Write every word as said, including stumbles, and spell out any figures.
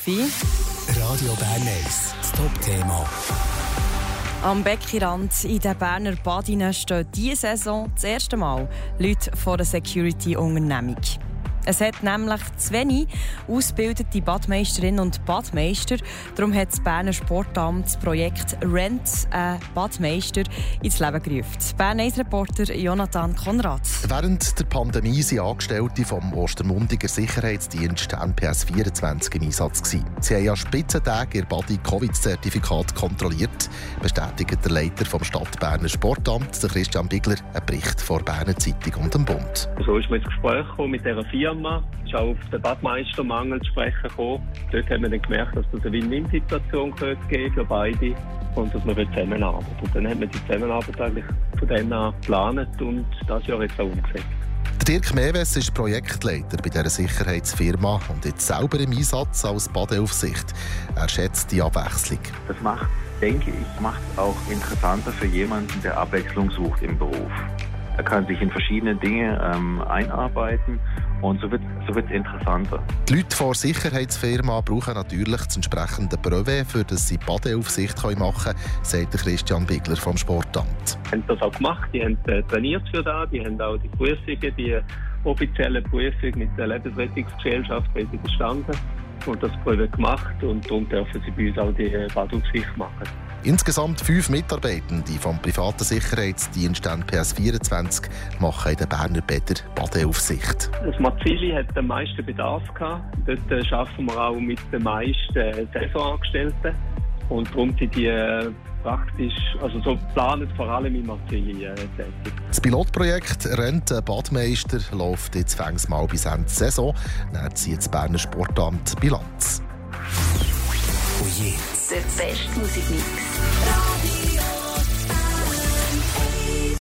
Sophie. Radio Bern eins, das Top-Thema. Am Beckirand in den Berner Badinen stehen diese Saison das erste Mal Leute von der Security-Unternehmung. Es hat nämlich zu wenig ausgebildete Badmeisterinnen und Badmeister. Darum hat das Berner Sportamt das Projekt «Rent a Badmeister» ins Leben gerufen. Bern eins Reporter Jonathan Konrad. Während der Pandemie waren Angestellte vom Ostermundiger Sicherheitsdienst N P S vierundzwanzig im Einsatz gewesen. Sie haben an Spitzentagen ihr Badi-Covid-Zertifikat kontrolliert, bestätigt der Leiter vom Stadtberner Sportamt, der Christian Bigler, einen Bericht vor Berner Zeitung und dem Bund. So ist man ins Gespräch gekommen mit dieser Firma. Es ist auch auf den Badmeistermangel zu sprechen gekommen. Dort haben wir dann gemerkt, dass es eine Win-Win-Situation geben könnte für beide und dass wir zusammenarbeiten. Und dann haben wir die Zusammenarbeit eigentlich von dann an geplant und das Jahr jetzt auch umgesetzt. Dirk Mewes ist Projektleiter bei dieser Sicherheitsfirma und jetzt selber im Einsatz als Badeaufsicht. Er schätzt die Abwechslung. Das macht, denke ich, macht es auch interessanter für jemanden, der Abwechslung sucht im Beruf. Er kann sich in verschiedene Dinge ähm, einarbeiten und so wird so wird's interessanter. Die Leute von der Sicherheitsfirma brauchen natürlich das entsprechende Brevet, für das sie Badeaufsicht machen können, sagt Christian Bigler vom Sportamt. Die haben das auch gemacht, die haben äh, trainiert für das, die haben auch die Prüfungen, die offizielle Prüfung mit der Lebensrettungsgesellschaft bestanden und das Projekt gemacht und darum dürfen sie bei uns auch die Badeaufsicht machen. Insgesamt fünf Mitarbeitende vom privaten Sicherheitsdienst N P S vierundzwanzig machen in den Berner Bädern Badeaufsicht. Das Marzili hat den meisten Bedarf gehabt. Dort arbeiten wir auch mit den meisten Saisonangestellten. Und darum sind die äh, praktisch, also so planen vor allem in Marzili äh, tätig. Das Pilotprojekt «Rent a Badmeister» läuft jetzt fängs mal bis Ende der Saison. Dann zieht das Berner Sportamt Bilanz. Oh je. Der beste Musikmix.